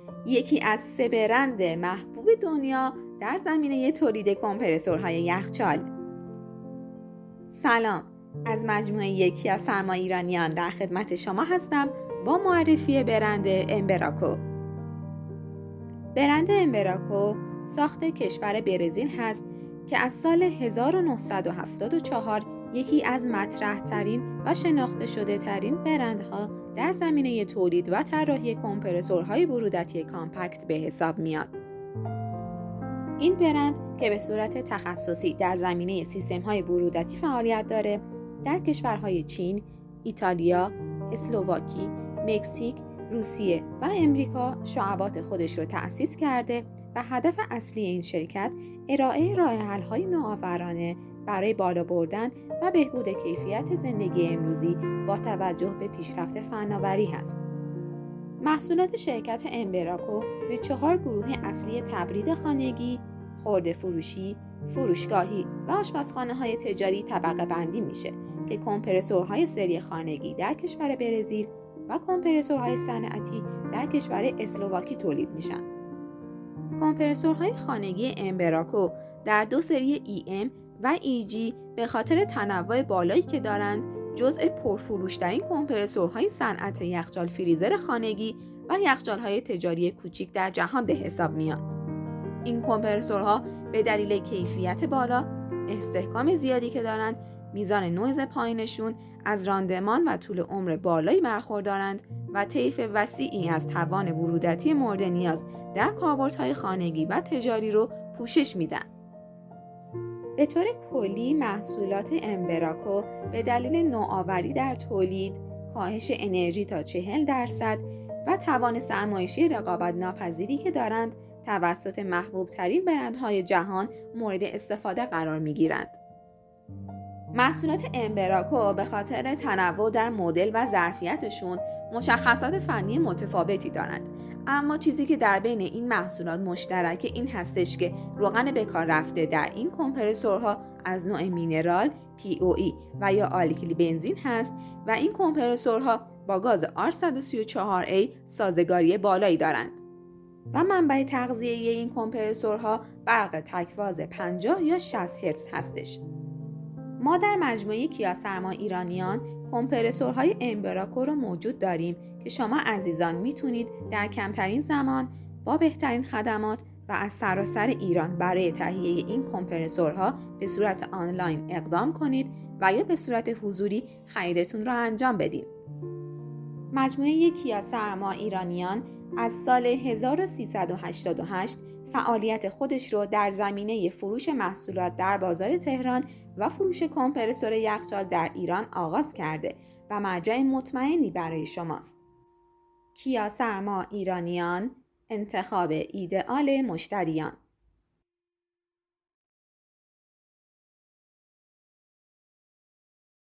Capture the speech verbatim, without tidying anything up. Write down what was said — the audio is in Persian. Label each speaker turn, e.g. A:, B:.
A: یکی از سه برند محبوب دنیا در زمینه تولید کمپرسورهای یخچال. سلام، از مجموعه یکی از سرمایه ایرانیان در خدمت شما هستم با معرفی برند امبراکو. برند امبراکو ساخت کشور برزیل هست که از سال هزار و نهصد و هفتاد و چهار یکی از مطرح ترین و شناخته شده ترین برندها در زمینه تولید و طراحی کمپرسورهای برودتی کامپکت به حساب میاد. این برند که به صورت تخصصی در زمینه سیستم‌های برودتی فعالیت داره، در کشورهای چین، ایتالیا، اسلوواکی، مکزیک، روسیه و امریکا شعبات خودش رو تأسیس کرده و هدف اصلی این شرکت ارائه راه‌حل‌های نوآورانه برای بالا بردن و بهبود کیفیت زندگی امروزی با توجه به پیشرفت فناوری هست. محصولات شرکت امبراکو به چهار گروه اصلی تبرید خانگی، خرده فروشی، فروشگاهی و آشپزخانه‌های تجاری طبقه بندی میشه که کمپرسورهای سری خانگی در کشور برزیل و کمپرسورهای صنعتی در کشور اسلوواکی تولید میشن. کمپرسورهای خانگی امبراکو در دو سری ای ام و ای جی به خاطر تنوع بالایی که دارند جزء پرفروش‌ترین کمپرسورهای صنعت یخچال فریزر خانگی و یخچال‌های تجاری کوچیک در جهان به حساب میاد. این کمپرسورها به دلیل کیفیت بالا، استحکام زیادی که دارند، میزان نویز پایینشون از راندمان و طول عمر بالایی برخوردارند و طیف وسیعی از توان برودتی مورد نیاز در کاربردهای خانگی و تجاری رو پوشش میدن. به طور کلی محصولات امبراکو به دلیل نوآوری در تولید، کاهش انرژی تا چهل درصد و توان سرمایشی رقابت ناپذیری که دارند توسط محبوب ترین برندهای جهان مورد استفاده قرار می گیرند. محصولات امبراکو به خاطر تنوع در مدل و ظرفیتشون مشخصات فنی متفاوتی دارند، اما چیزی که در بین این محصولات مشترکه این هستش که روغن بکار رفته در این کمپرسورها از نوع مینرال، پی او ای و یا آلکیل بنزین هست و این کمپرسورها با گاز آر صد و سی و چهار ای سازگاری بالایی دارند و منبع تغذیه این کمپرسورها برق تکفاز پنجاه یا شصت هرتز هستش. ما در مجموعه کیا سرمایه ایرانیان کمپرسورهای امبراکو رو موجود داریم که شما عزیزان میتونید در کمترین زمان با بهترین خدمات و از سراسر ایران برای تهیه این کمپرسورها به صورت آنلاین اقدام کنید و یا به صورت حضوری خریدتون را انجام بدید. مجموعه کیا سرمایه ایرانیان از سال هزار و سیصد و هشتاد و هشت فعالیت خودش رو در زمینه فروش محصولات در بازار تهران و فروش کمپرسور یخچال در ایران آغاز کرده و مرجع مطمئنی برای شماست. کیا سرمایه ایرانیان، انتخاب ایدئال مشتریان.